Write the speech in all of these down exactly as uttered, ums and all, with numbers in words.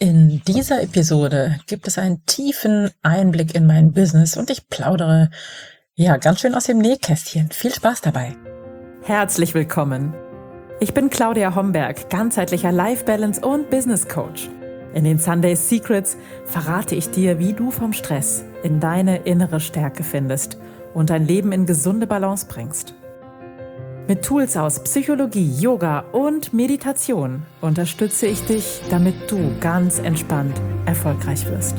In dieser Episode gibt es einen tiefen Einblick in mein Business und ich plaudere, ja, ganz schön aus dem Nähkästchen. Viel Spaß dabei. Herzlich willkommen. Ich bin Claudia Homberg, ganzheitlicher Life Balance und Business Coach. In den Sunday Secrets verrate ich dir, wie du vom Stress in deine innere Stärke findest und dein Leben in gesunde Balance bringst. Mit Tools aus Psychologie, Yoga und Meditation unterstütze ich dich, damit du ganz entspannt erfolgreich wirst.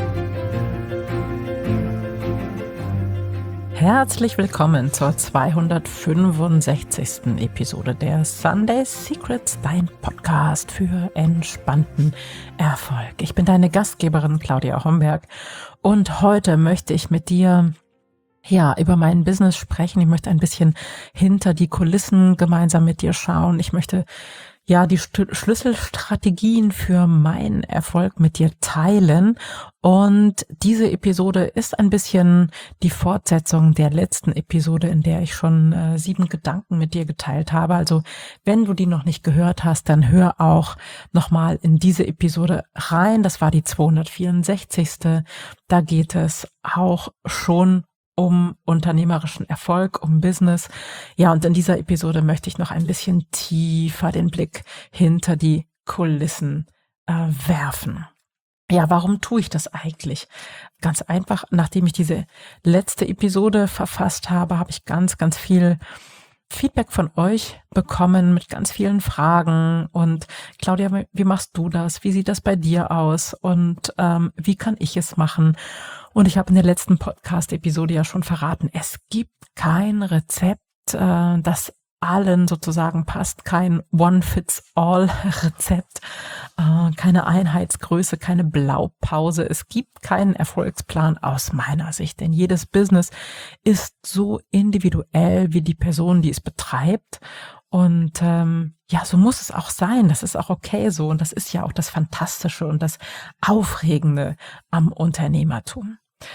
Herzlich willkommen zur zweihundertfünfundsechzigsten Episode der Sunday Secrets, dein Podcast für entspannten Erfolg. Ich bin deine Gastgeberin Claudia Homberg und heute möchte ich mit dir ja, über mein Business sprechen. Ich möchte ein bisschen hinter die Kulissen gemeinsam mit dir schauen. Ich möchte ja die St- Schlüsselstrategien für meinen Erfolg mit dir teilen. Und diese Episode ist ein bisschen die Fortsetzung der letzten Episode, in der ich schon äh, sieben Gedanken mit dir geteilt habe. Also wenn du die noch nicht gehört hast, dann hör auch nochmal in diese Episode rein. Das war die zweihundertvierundsechzigste. Da geht es auch schon um unternehmerischen Erfolg, um Business. Ja, und in dieser Episode möchte ich noch ein bisschen tiefer den Blick hinter die Kulissen äh, werfen. Ja, warum tue ich das eigentlich? Ganz einfach, nachdem ich diese letzte Episode verfasst habe, habe ich ganz, ganz viel Feedback von euch bekommen mit ganz vielen Fragen und Claudia, wie machst du das? Wie sieht das bei dir aus? Und ähm, wie kann ich es machen? Und ich habe in der letzten Podcast-Episode ja schon verraten, es gibt kein Rezept, äh, das allen sozusagen passt, kein One-Fits-All-Rezept, äh, keine Einheitsgröße, keine Blaupause. Es gibt keinen Erfolgsplan aus meiner Sicht, denn jedes Business ist so individuell wie die Person, die es betreibt. Und ähm, ja, so muss es auch sein. Das ist auch okay so. Und das ist ja auch das Fantastische und das Aufregende am Unternehmertum.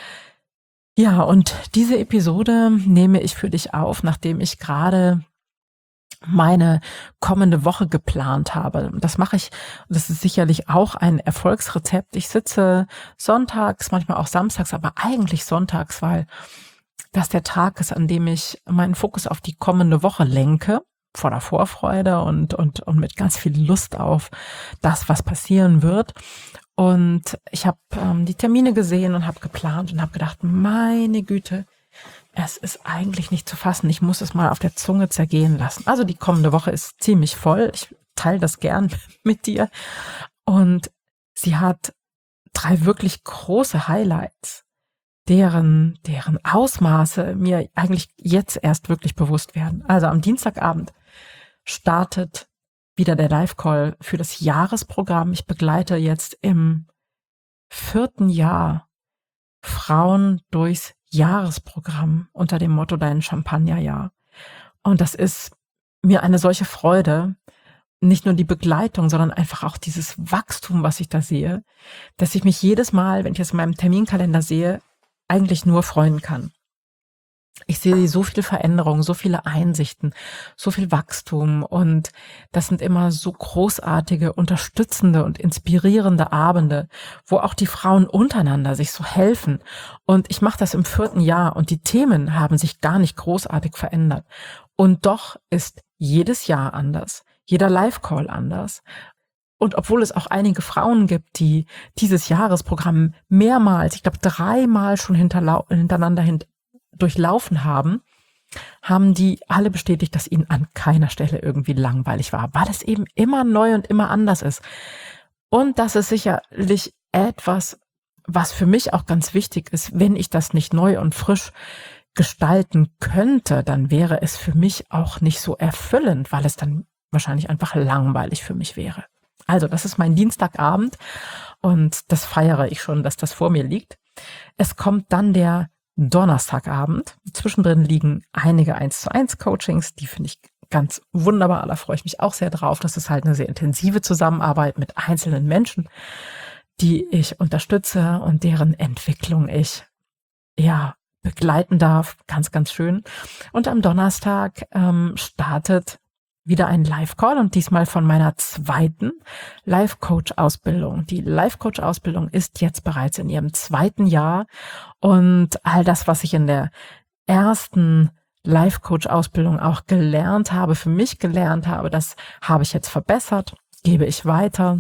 Ja, und diese Episode nehme ich für dich auf, nachdem ich gerade meine kommende Woche geplant habe. Das mache ich, das ist sicherlich auch ein Erfolgsrezept. Ich sitze sonntags, manchmal auch samstags, aber eigentlich sonntags, weil das der Tag ist, an dem ich meinen Fokus auf die kommende Woche lenke, voller Vorfreude und, und, und mit ganz viel Lust auf das, was passieren wird. Und ich habe ähm, die Termine gesehen und habe geplant und habe gedacht, meine Güte, es ist eigentlich nicht zu fassen. Ich muss es mal auf der Zunge zergehen lassen. Also die kommende Woche ist ziemlich voll. Ich teile das gern mit dir. Und sie hat drei wirklich große Highlights, deren, deren Ausmaße mir eigentlich jetzt erst wirklich bewusst werden. Also am Dienstagabend startet wieder der Live-Call für das Jahresprogramm. Ich begleite jetzt im vierten Jahr Frauen durchs Jahresprogramm unter dem Motto Dein Champagnerjahr. Und das ist mir eine solche Freude, nicht nur die Begleitung, sondern einfach auch dieses Wachstum, was ich da sehe, dass ich mich jedes Mal, wenn ich es in meinem Terminkalender sehe, eigentlich nur freuen kann. Ich sehe so viele Veränderungen, so viele Einsichten, so viel Wachstum und das sind immer so großartige, unterstützende und inspirierende Abende, wo auch die Frauen untereinander sich so helfen. Und ich mache das im vierten Jahr und die Themen haben sich gar nicht großartig verändert. Und doch ist jedes Jahr anders, jeder Live-Call anders. Und obwohl es auch einige Frauen gibt, die dieses Jahresprogramm mehrmals, ich glaube dreimal schon hinterlau- hintereinander hin durchlaufen haben, haben die alle bestätigt, dass ihnen an keiner Stelle irgendwie langweilig war, weil es eben immer neu und immer anders ist. Und das ist sicherlich etwas, was für mich auch ganz wichtig ist. Wenn ich das nicht neu und frisch gestalten könnte, dann wäre es für mich auch nicht so erfüllend, weil es dann wahrscheinlich einfach langweilig für mich wäre. Also das ist mein Dienstagabend und das feiere ich schon, dass das vor mir liegt. Es kommt dann der Donnerstagabend. Zwischendrin liegen einige eins zu eins Coachings, die finde ich ganz wunderbar, da freue ich mich auch sehr drauf. Das ist halt eine sehr intensive Zusammenarbeit mit einzelnen Menschen, die ich unterstütze und deren Entwicklung ich ja begleiten darf. Ganz, ganz schön. Und am Donnerstag ähm, startet wieder ein Live-Call und diesmal von meiner zweiten Life-Coach-Ausbildung. Die Life-Coach-Ausbildung ist jetzt bereits in ihrem zweiten Jahr und all das, was ich in der ersten Life-Coach-Ausbildung auch gelernt habe, für mich gelernt habe, das habe ich jetzt verbessert, gebe ich weiter.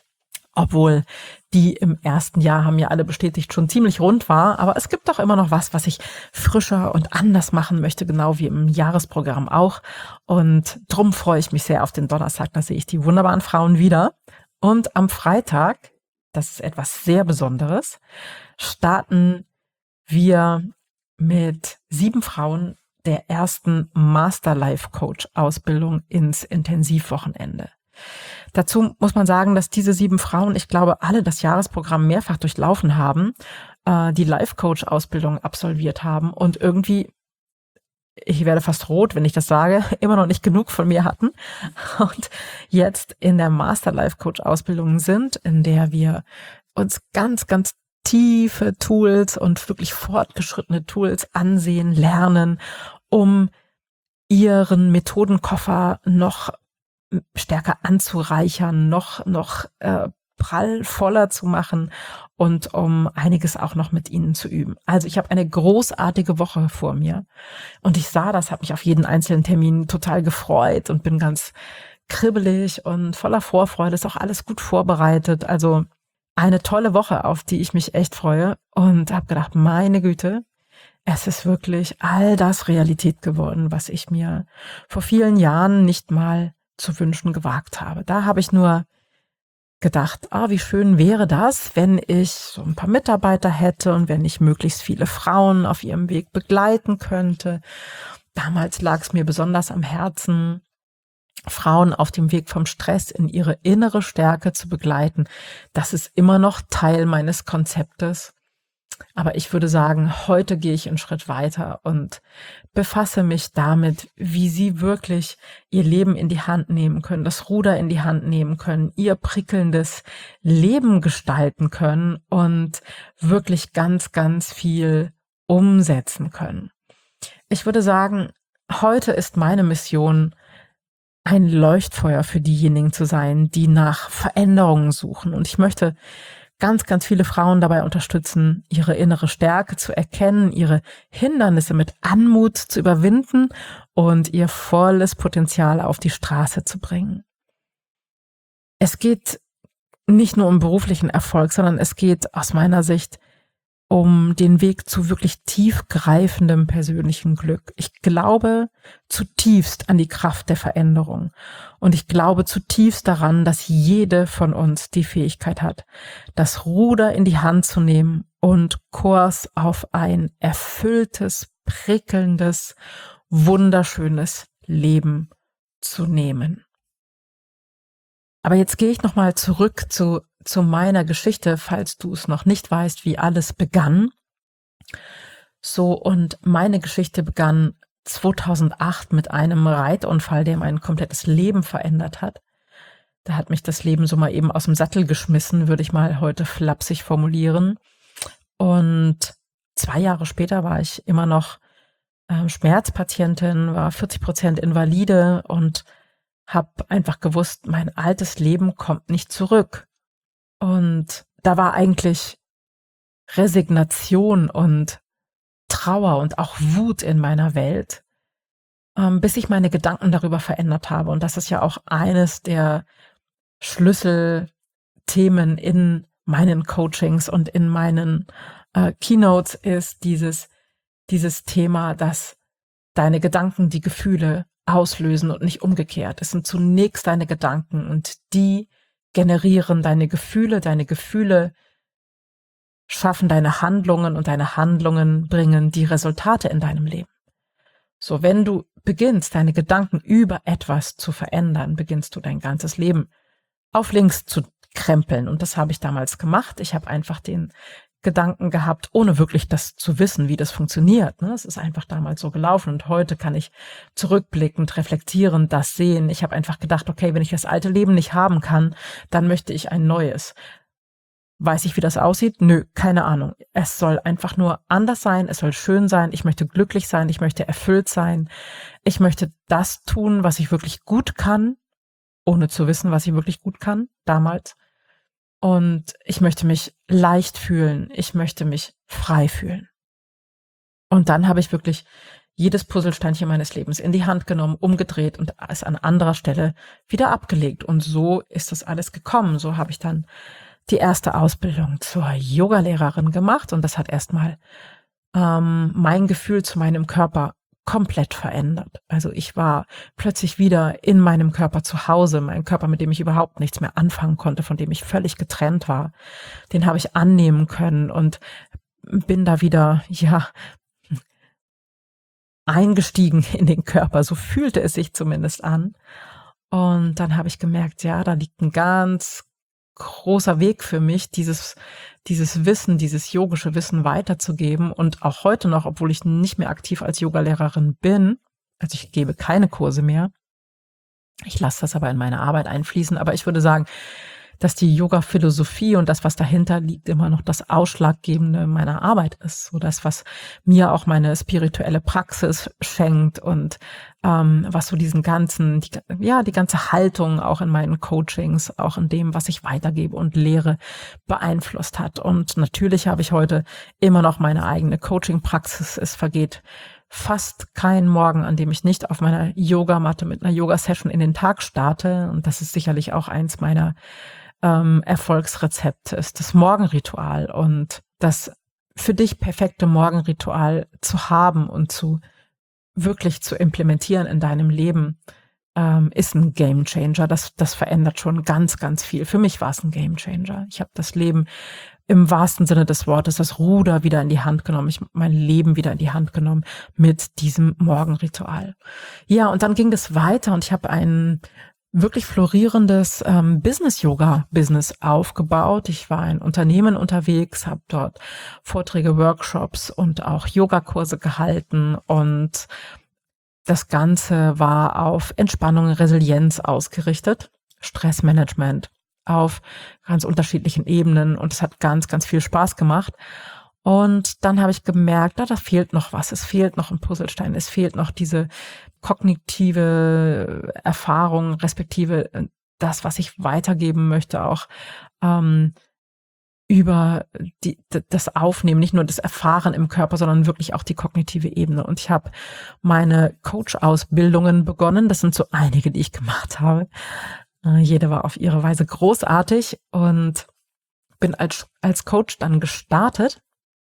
Obwohl die im ersten Jahr, haben ja alle bestätigt, schon ziemlich rund war. Aber es gibt doch immer noch was, was ich frischer und anders machen möchte, genau wie im Jahresprogramm auch. Und drum freue ich mich sehr auf den Donnerstag. Da sehe ich die wunderbaren Frauen wieder. Und am Freitag, das ist etwas sehr Besonderes, starten wir mit sieben Frauen der ersten Master Life Coach Ausbildung ins Intensivwochenende. Dazu muss man sagen, dass diese sieben Frauen, ich glaube, alle das Jahresprogramm mehrfach durchlaufen haben, äh, die Life-Coach-Ausbildung absolviert haben und irgendwie, ich werde fast rot, wenn ich das sage, immer noch nicht genug von mir hatten und jetzt in der Master Life-Coach-Ausbildung sind, in der wir uns ganz, ganz tiefe Tools und wirklich fortgeschrittene Tools ansehen, lernen, um ihren Methodenkoffer noch stärker anzureichern, noch noch äh, prallvoller zu machen und um einiges auch noch mit ihnen zu üben. Also ich habe eine großartige Woche vor mir und ich sah das, habe mich auf jeden einzelnen Termin total gefreut und bin ganz kribbelig und voller Vorfreude, ist auch alles gut vorbereitet. Also eine tolle Woche, auf die ich mich echt freue und habe gedacht, meine Güte, es ist wirklich all das Realität geworden, was ich mir vor vielen Jahren nicht mal zu wünschen gewagt habe. Da habe ich nur gedacht, ah, wie schön wäre das, wenn ich so ein paar Mitarbeiter hätte und wenn ich möglichst viele Frauen auf ihrem Weg begleiten könnte. Damals lag es mir besonders am Herzen, Frauen auf dem Weg vom Stress in ihre innere Stärke zu begleiten. Das ist immer noch Teil meines Konzeptes. Aber ich würde sagen, heute gehe ich einen Schritt weiter und befasse mich damit, wie sie wirklich ihr Leben in die Hand nehmen können, das Ruder in die Hand nehmen können, ihr prickelndes Leben gestalten können und wirklich ganz, ganz viel umsetzen können. Ich würde sagen, heute ist meine Mission, ein Leuchtfeuer für diejenigen zu sein, die nach Veränderungen suchen. Und ich möchte ganz, ganz viele Frauen dabei unterstützen, ihre innere Stärke zu erkennen, ihre Hindernisse mit Anmut zu überwinden und ihr volles Potenzial auf die Straße zu bringen. Es geht nicht nur um beruflichen Erfolg, sondern es geht aus meiner Sicht um den Weg zu wirklich tiefgreifendem persönlichen Glück. Ich glaube zutiefst an die Kraft der Veränderung und ich glaube zutiefst daran, dass jede von uns die Fähigkeit hat, das Ruder in die Hand zu nehmen und Kurs auf ein erfülltes, prickelndes, wunderschönes Leben zu nehmen. Aber jetzt gehe ich nochmal zurück zu, zu meiner Geschichte, falls du es noch nicht weißt, wie alles begann. So, und meine Geschichte begann zweitausendacht mit einem Reitunfall, der mein komplettes Leben verändert hat. Da hat mich das Leben so mal eben aus dem Sattel geschmissen, würde ich mal heute flapsig formulieren. Und zwei Jahre später war ich immer noch äh, Schmerzpatientin, war vierzig Prozent Invalide und habe einfach gewusst, mein altes Leben kommt nicht zurück. Und da war eigentlich Resignation und Trauer und auch Wut in meiner Welt, ähm, bis ich meine Gedanken darüber verändert habe. Und das ist ja auch eines der Schlüsselthemen in meinen Coachings und in meinen äh, Keynotes ist dieses, dieses Thema, dass deine Gedanken die Gefühle auslösen und nicht umgekehrt. Es sind zunächst deine Gedanken und die generieren deine Gefühle. Deine Gefühle schaffen deine Handlungen und deine Handlungen bringen die Resultate in deinem Leben. So, wenn du beginnst, deine Gedanken über etwas zu verändern, beginnst du dein ganzes Leben auf links zu krempeln. Und das habe ich damals gemacht. Ich habe einfach den Gedanken gehabt, ohne wirklich das zu wissen, wie das funktioniert. Es ist einfach damals so gelaufen und heute kann ich zurückblickend, reflektierend das sehen. Ich habe einfach gedacht, okay, wenn ich das alte Leben nicht haben kann, dann möchte ich ein neues. Weiß ich, wie das aussieht? Nö, keine Ahnung. Es soll einfach nur anders sein, es soll schön sein, ich möchte glücklich sein, ich möchte erfüllt sein. Ich möchte das tun, was ich wirklich gut kann, ohne zu wissen, was ich wirklich gut kann, damals. Und ich möchte mich leicht fühlen, ich möchte mich frei fühlen. Und dann habe ich wirklich jedes Puzzlesteinchen meines Lebens in die Hand genommen, umgedreht und es an anderer Stelle wieder abgelegt. Und so ist das alles gekommen. So habe ich dann die erste Ausbildung zur Yogalehrerin gemacht und das hat erstmal ähm, mein Gefühl zu meinem Körper komplett verändert. Also ich war plötzlich wieder in meinem Körper zu Hause, mein Körper, mit dem ich überhaupt nichts mehr anfangen konnte, von dem ich völlig getrennt war. Den habe ich annehmen können und bin da wieder, ja, eingestiegen in den Körper. So fühlte es sich zumindest an. Und dann habe ich gemerkt, ja, da liegt ein ganz großer Weg für mich, dieses, dieses Wissen, dieses yogische Wissen weiterzugeben. Und auch heute noch, obwohl ich nicht mehr aktiv als Yogalehrerin bin, also ich gebe keine Kurse mehr. Ich lasse das aber in meine Arbeit einfließen. Aber ich würde sagen, dass die Yoga-Philosophie und das, was dahinter liegt, immer noch das Ausschlaggebende meiner Arbeit ist. So das, was mir auch meine spirituelle Praxis schenkt und ähm, was so diesen ganzen, die, ja, die ganze Haltung auch in meinen Coachings, auch in dem, was ich weitergebe und lehre, beeinflusst hat. Und natürlich habe ich heute immer noch meine eigene Coaching-Praxis. Es vergeht fast kein Morgen, an dem ich nicht auf meiner Yogamatte mit einer Yoga-Session in den Tag starte. Und das ist sicherlich auch eins meiner ähm, Erfolgsrezepte, ist das Morgenritual. Und das für dich perfekte Morgenritual zu haben und zu wirklich zu implementieren in deinem Leben, ähm, ist ein Gamechanger. Das, das verändert schon ganz, ganz viel. Für mich war es ein Gamechanger. Ich habe das Leben im wahrsten Sinne des Wortes, das Ruder wieder in die Hand genommen, ich mein Leben wieder in die Hand genommen mit diesem Morgenritual. Ja, und dann ging das weiter und ich habe ein wirklich florierendes ähm, Business-Yoga-Business aufgebaut. Ich war in Unternehmen unterwegs, habe dort Vorträge, Workshops und auch Yogakurse gehalten und das Ganze war auf Entspannung, Resilienz ausgerichtet, Stressmanagement auf ganz unterschiedlichen Ebenen und es hat ganz, ganz viel Spaß gemacht. Und dann habe ich gemerkt, da, da fehlt noch was, es fehlt noch ein Puzzlestein, es fehlt noch diese kognitive Erfahrung, respektive das, was ich weitergeben möchte, auch ähm, über die, das Aufnehmen, nicht nur das Erfahren im Körper, sondern wirklich auch die kognitive Ebene. Und ich habe meine Coach-Ausbildungen begonnen. Das sind so einige, die ich gemacht habe. Jede war auf ihre Weise großartig und bin als, als Coach dann gestartet.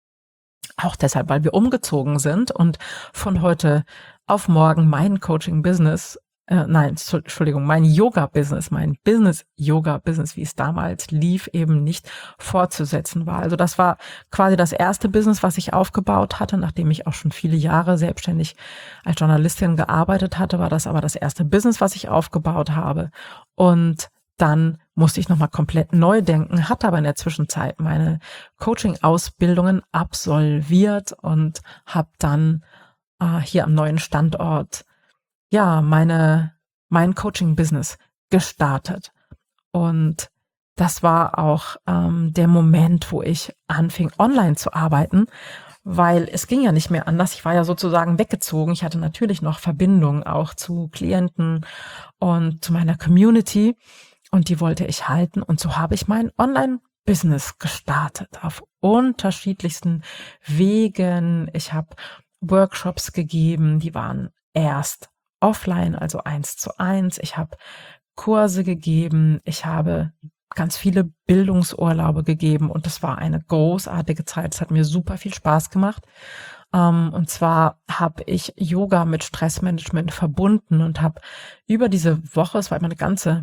Auch deshalb, weil wir umgezogen sind und von heute auf morgen mein Coaching-Business, äh, nein, Entschuldigung, mein Yoga-Business, mein Business-Yoga-Business, wie es damals lief, eben nicht fortzusetzen war. Also das war quasi das erste Business, was ich aufgebaut hatte, nachdem ich auch schon viele Jahre selbstständig als Journalistin gearbeitet hatte, war das aber das erste Business, was ich aufgebaut habe. Und dann musste ich nochmal komplett neu denken, hatte aber in der Zwischenzeit meine Coaching-Ausbildungen absolviert und habe dann äh, hier am neuen Standort ja meine mein Coaching-Business gestartet. Und das war auch ähm, der Moment, wo ich anfing, online zu arbeiten, weil es ging ja nicht mehr anders. Ich war ja sozusagen weggezogen. Ich hatte natürlich noch Verbindung auch zu Klienten und zu meiner Community. Und die wollte ich halten. Und so habe ich mein Online-Business gestartet auf unterschiedlichsten Wegen. Ich habe Workshops gegeben, die waren erst offline, also eins zu eins. Ich habe Kurse gegeben. Ich habe ganz viele Bildungsurlaube gegeben. Und das war eine großartige Zeit. Es hat mir super viel Spaß gemacht. Um, und zwar habe ich Yoga mit Stressmanagement verbunden und habe über diese Woche, es war immer eine ganze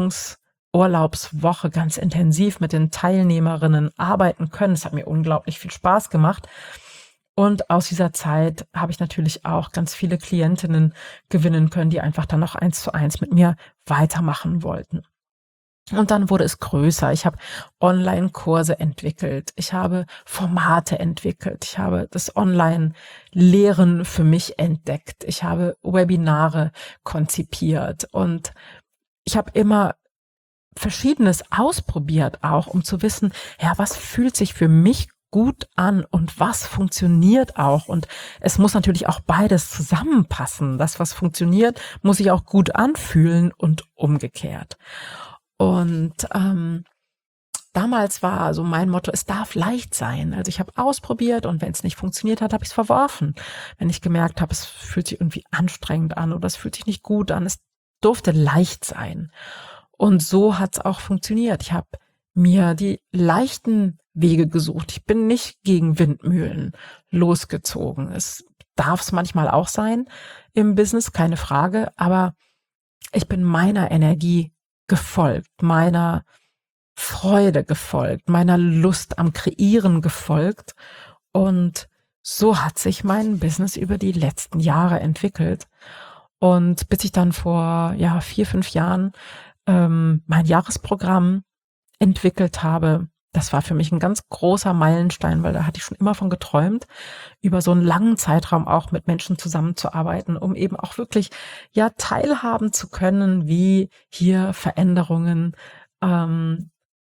Bildungsurlaubswoche, ganz intensiv mit den Teilnehmerinnen arbeiten können. Es hat mir unglaublich viel Spaß gemacht. Und aus dieser Zeit habe ich natürlich auch ganz viele Klientinnen gewinnen können, die einfach dann noch eins zu eins mit mir weitermachen wollten. Und dann wurde es größer. Ich habe Online-Kurse entwickelt. Ich habe Formate entwickelt. Ich habe das Online-Lehren für mich entdeckt. Ich habe Webinare konzipiert. Und ich habe immer Verschiedenes ausprobiert auch, um zu wissen, ja, was fühlt sich für mich gut an und was funktioniert auch. Und es muss natürlich auch beides zusammenpassen. Das, was funktioniert, muss sich auch gut anfühlen und umgekehrt. Und ähm, damals war so mein Motto, es darf leicht sein. Also ich habe ausprobiert und wenn es nicht funktioniert hat, habe ich es verworfen. Wenn ich gemerkt habe, es fühlt sich irgendwie anstrengend an oder es fühlt sich nicht gut an, es durfte leicht sein. Und so hat es auch funktioniert. Ich habe mir die leichten Wege gesucht. Ich bin nicht gegen Windmühlen losgezogen. Es darf es manchmal auch sein im Business, keine Frage, aber ich bin meiner Energie gefolgt, meiner Freude gefolgt, meiner Lust am Kreieren gefolgt und so hat sich mein Business über die letzten Jahre entwickelt und bis ich dann vor ja vier, fünf Jahren ähm, mein Jahresprogramm entwickelt habe. Das war für mich ein ganz großer Meilenstein, weil da hatte ich schon immer von geträumt, über so einen langen Zeitraum auch mit Menschen zusammenzuarbeiten, um eben auch wirklich ja teilhaben zu können, wie hier Veränderungen ähm,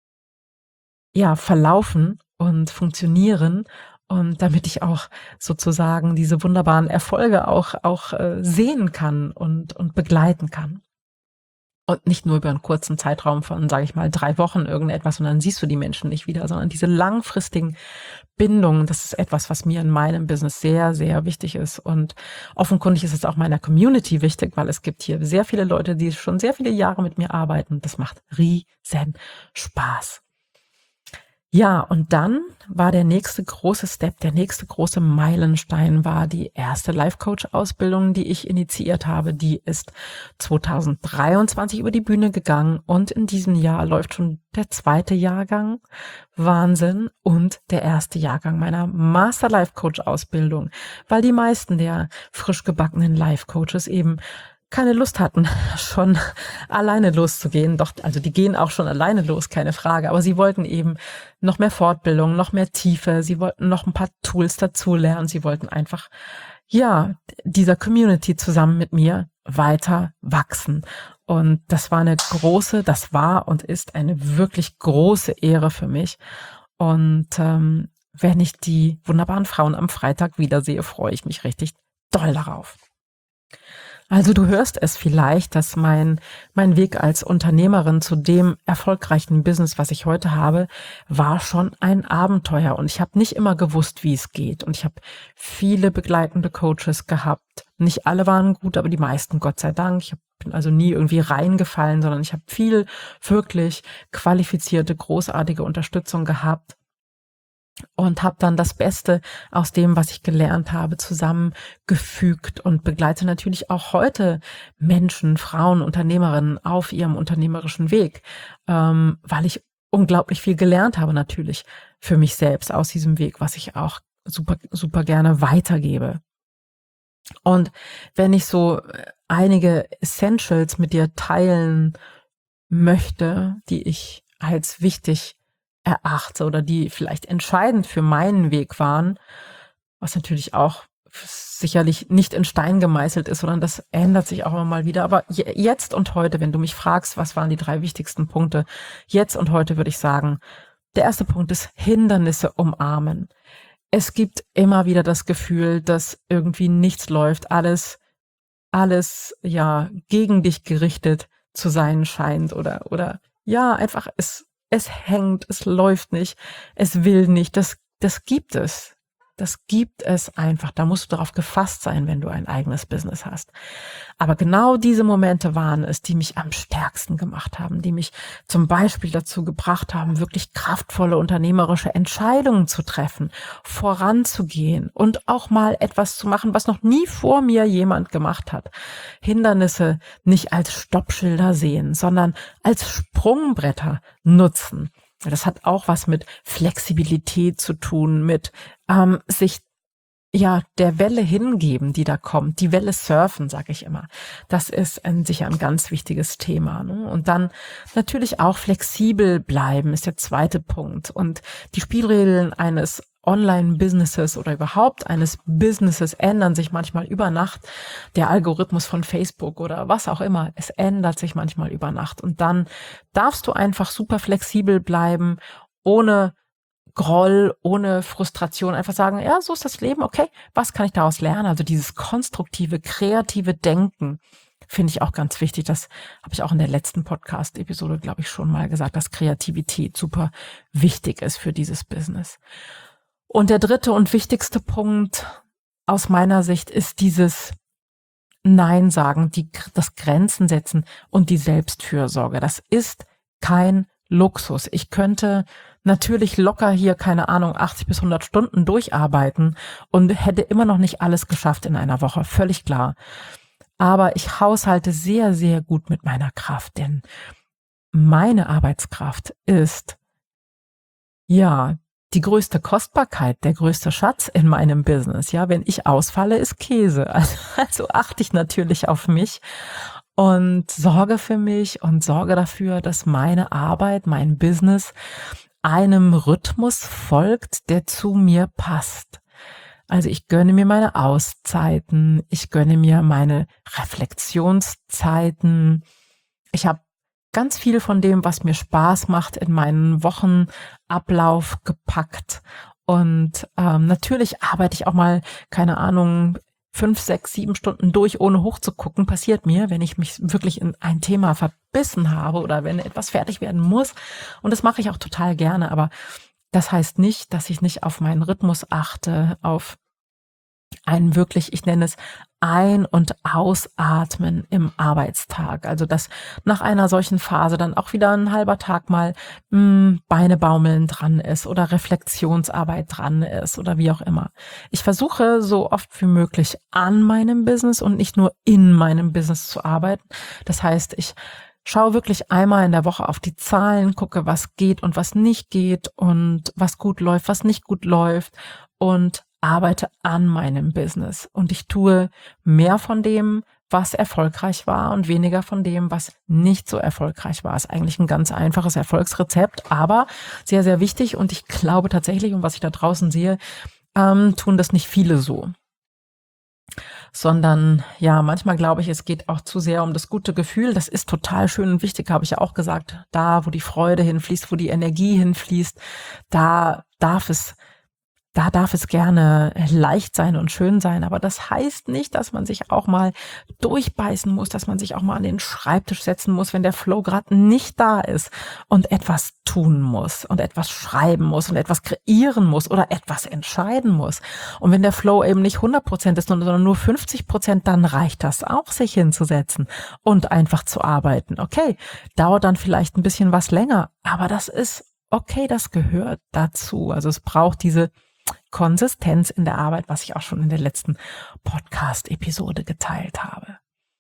ja verlaufen und funktionieren. Und damit ich auch sozusagen diese wunderbaren Erfolge auch auch äh, sehen kann und und begleiten kann. Und nicht nur über einen kurzen Zeitraum von, sage ich mal, drei Wochen irgendetwas und dann siehst du die Menschen nicht wieder, sondern diese langfristigen Bindungen, das ist etwas, was mir in meinem Business sehr, sehr wichtig ist. Und offenkundig ist es auch meiner Community wichtig, weil es gibt hier sehr viele Leute, die schon sehr viele Jahre mit mir arbeiten. Das macht riesen Spaß. Ja, und dann war der nächste große Step, der nächste große Meilenstein war die erste Life-Coach-Ausbildung, die ich initiiert habe. Die ist zwanzig dreiundzwanzig über die Bühne gegangen und in diesem Jahr läuft schon der zweite Jahrgang. Wahnsinn. Und der erste Jahrgang meiner Master Life-Coach-Ausbildung, weil die meisten der frisch gebackenen Life-Coaches eben keine Lust hatten, schon alleine loszugehen. Doch, also die gehen auch schon alleine los, keine Frage. Aber sie wollten eben noch mehr Fortbildung, noch mehr Tiefe. Sie wollten noch ein paar Tools dazulernen. Sie wollten einfach, ja, dieser Community zusammen mit mir weiter wachsen. Und das war eine große, das war und ist eine wirklich große Ehre für mich. Und ähm, wenn ich die wunderbaren Frauen am Freitag wiedersehe, freue ich mich richtig doll darauf. Also du hörst es vielleicht, dass mein mein Weg als Unternehmerin zu dem erfolgreichen Business, was ich heute habe, war schon ein Abenteuer. Und ich habe nicht immer gewusst, wie es geht. Und ich habe viele begleitende Coaches gehabt. Nicht alle waren gut, aber die meisten, Gott sei Dank. Ich bin also nie irgendwie reingefallen, sondern ich habe viel wirklich qualifizierte, großartige Unterstützung gehabt. Und habe dann das Beste aus dem, was ich gelernt habe, zusammengefügt und begleite natürlich auch heute Menschen, Frauen, Unternehmerinnen auf ihrem unternehmerischen Weg, ähm, weil ich unglaublich viel gelernt habe natürlich für mich selbst aus diesem Weg, was ich auch super, super gerne weitergebe. Und wenn ich so einige Essentials mit dir teilen möchte, die ich als wichtig erachte oder die vielleicht entscheidend für meinen Weg waren, was natürlich auch sicherlich nicht in Stein gemeißelt ist, sondern das ändert sich auch immer mal wieder. Aber jetzt und heute, wenn du mich fragst, was waren die drei wichtigsten Punkte, jetzt und heute würde ich sagen, der erste Punkt ist Hindernisse umarmen. Es gibt immer wieder das Gefühl, dass irgendwie nichts läuft, alles, alles, ja, gegen dich gerichtet zu sein scheint oder, oder, ja, einfach es Es hängt, es läuft nicht, es will nicht, das, das gibt es. Das gibt es einfach. Da musst du darauf gefasst sein, wenn du ein eigenes Business hast. Aber genau diese Momente waren es, die mich am stärksten gemacht haben, die mich zum Beispiel dazu gebracht haben, wirklich kraftvolle unternehmerische Entscheidungen zu treffen, voranzugehen und auch mal etwas zu machen, was noch nie vor mir jemand gemacht hat. Hindernisse nicht als Stoppschilder sehen, sondern als Sprungbretter nutzen. Das hat auch was mit Flexibilität zu tun, mit ähm, sich ja, der Welle hingeben, die da kommt, die Welle surfen, sage ich immer. Das ist ein, sicher ein ganz wichtiges Thema. Ne? Und dann natürlich auch flexibel bleiben ist der zweite Punkt. Und die Spielregeln eines Online-Businesses oder überhaupt eines Businesses ändern sich manchmal über Nacht. Der Algorithmus von Facebook oder was auch immer, es ändert sich manchmal über Nacht. Und dann darfst du einfach super flexibel bleiben, ohne Groll, ohne Frustration, einfach sagen, ja, so ist das Leben, okay, was kann ich daraus lernen? Also dieses konstruktive, kreative Denken finde ich auch ganz wichtig. Das habe ich auch in der letzten Podcast-Episode, glaube ich, schon mal gesagt, dass Kreativität super wichtig ist für dieses Business. Und der dritte und wichtigste Punkt aus meiner Sicht ist dieses Nein sagen, die, das Grenzen setzen und die Selbstfürsorge. Das ist kein Luxus. Ich könnte natürlich locker hier, keine Ahnung, achtzig bis hundert Stunden durcharbeiten und hätte immer noch nicht alles geschafft in einer Woche, völlig klar. Aber ich haushalte sehr, sehr gut mit meiner Kraft, denn meine Arbeitskraft ist, ja, die größte Kostbarkeit, der größte Schatz in meinem Business. Ja, wenn ich ausfalle, ist Käse. Also, also achte ich natürlich auf mich und sorge für mich und sorge dafür, dass meine Arbeit, mein Business einem Rhythmus folgt, der zu mir passt. Also ich gönne mir meine Auszeiten, ich gönne mir meine Reflexionszeiten. Ich habe ganz viel von dem, was mir Spaß macht, in meinen Wochenablauf gepackt. Und ähm, natürlich arbeite ich auch mal, keine Ahnung, fünf, sechs, sieben Stunden durch, ohne hochzugucken. Passiert mir, wenn ich mich wirklich in ein Thema verbissen habe oder wenn etwas fertig werden muss. Und das mache ich auch total gerne. Aber das heißt nicht, dass ich nicht auf meinen Rhythmus achte, auf einen wirklich, ich nenne es Ein- und Ausatmen im Arbeitstag. Also dass nach einer solchen Phase dann auch wieder ein halber Tag mal mh, Beine baumeln dran ist oder Reflexionsarbeit dran ist oder wie auch immer. Ich versuche so oft wie möglich an meinem Business und nicht nur in meinem Business zu arbeiten. Das heißt, ich schaue wirklich einmal in der Woche auf die Zahlen, gucke, was geht und was nicht geht und was gut läuft, was nicht gut läuft und arbeite an meinem Business. Und ich tue mehr von dem, was erfolgreich war und weniger von dem, was nicht so erfolgreich war. Ist eigentlich ein ganz einfaches Erfolgsrezept, aber sehr, sehr wichtig. Und ich glaube tatsächlich, und was ich da draußen sehe, ähm, tun das nicht viele so. Sondern ja, manchmal glaube ich, es geht auch zu sehr um das gute Gefühl. Das ist total schön und wichtig, habe ich ja auch gesagt. Da, wo die Freude hinfließt, wo die Energie hinfließt, da darf es Da darf es gerne leicht sein und schön sein, aber das heißt nicht, dass man sich auch mal durchbeißen muss, dass man sich auch mal an den Schreibtisch setzen muss, wenn der Flow gerade nicht da ist und etwas tun muss und etwas schreiben muss und etwas kreieren muss oder etwas entscheiden muss. Und wenn der Flow eben nicht hundert Prozent ist, sondern nur fünfzig Prozent, dann reicht das auch, sich hinzusetzen und einfach zu arbeiten. Okay, dauert dann vielleicht ein bisschen was länger, aber das ist okay, das gehört dazu. Also es braucht diese Konsistenz in der Arbeit, was ich auch schon in der letzten Podcast-Episode geteilt habe.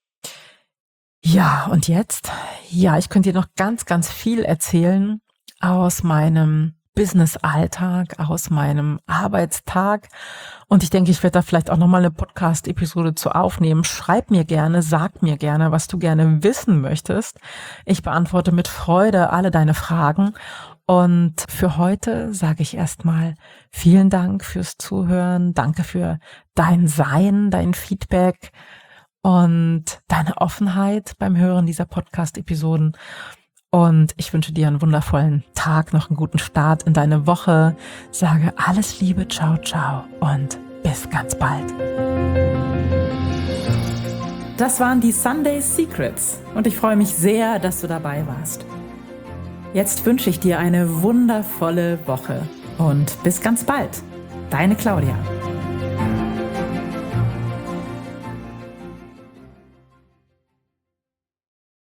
Ja, und jetzt? Ja, ich könnte dir noch ganz, ganz viel erzählen aus meinem Business-Alltag, aus meinem Arbeitstag. Und ich denke, ich werde da vielleicht auch nochmal eine Podcast-Episode zu aufnehmen. Schreib mir gerne, sag mir gerne, was du gerne wissen möchtest. Ich beantworte mit Freude alle deine Fragen. Und für heute sage ich erstmal vielen Dank fürs Zuhören. Danke für dein Sein, dein Feedback und deine Offenheit beim Hören dieser Podcast-Episoden. Und ich wünsche dir einen wundervollen Tag, noch einen guten Start in deine Woche. Sage alles Liebe, ciao, ciao und bis ganz bald. Das waren die Sunday Secrets und ich freue mich sehr, dass du dabei warst. Jetzt wünsche ich dir eine wundervolle Woche und bis ganz bald. Deine Claudia.